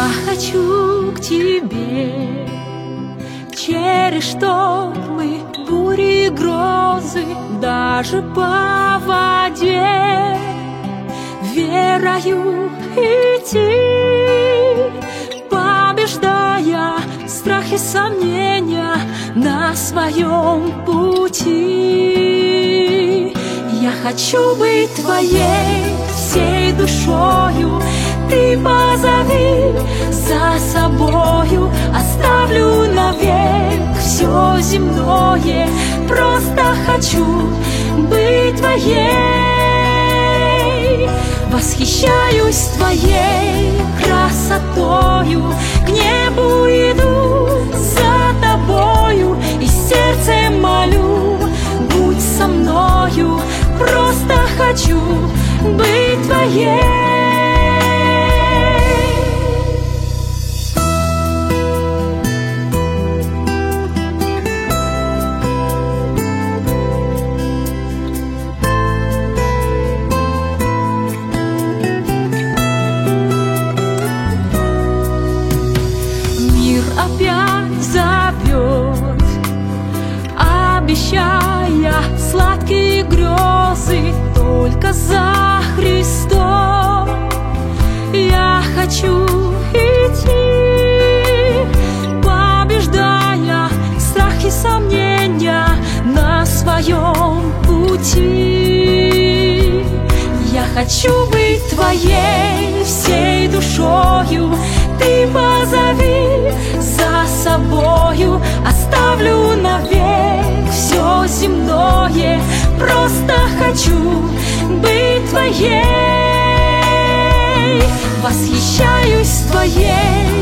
Я хочу к тебе через штормы, бури, грозы, даже по воде верою идти, побеждая страхи, сомнения на своем пути. Я хочу быть твоей всей душою, ты позови за собою, оставлю навек все земное, просто хочу быть твоей. Восхищаюсь твоей красотою, к небу иду за тобою, и сердцем молю, будь со мною, просто хочу быть твоей. Опять зовет, обещая сладкие грезы только за Христом. Я хочу идти, побеждая страхи, сомнения на своем пути. Я хочу быть твоей всей душою, ты позови за собою, оставлю навек все земное, просто хочу быть твоей. Восхищаюсь твоей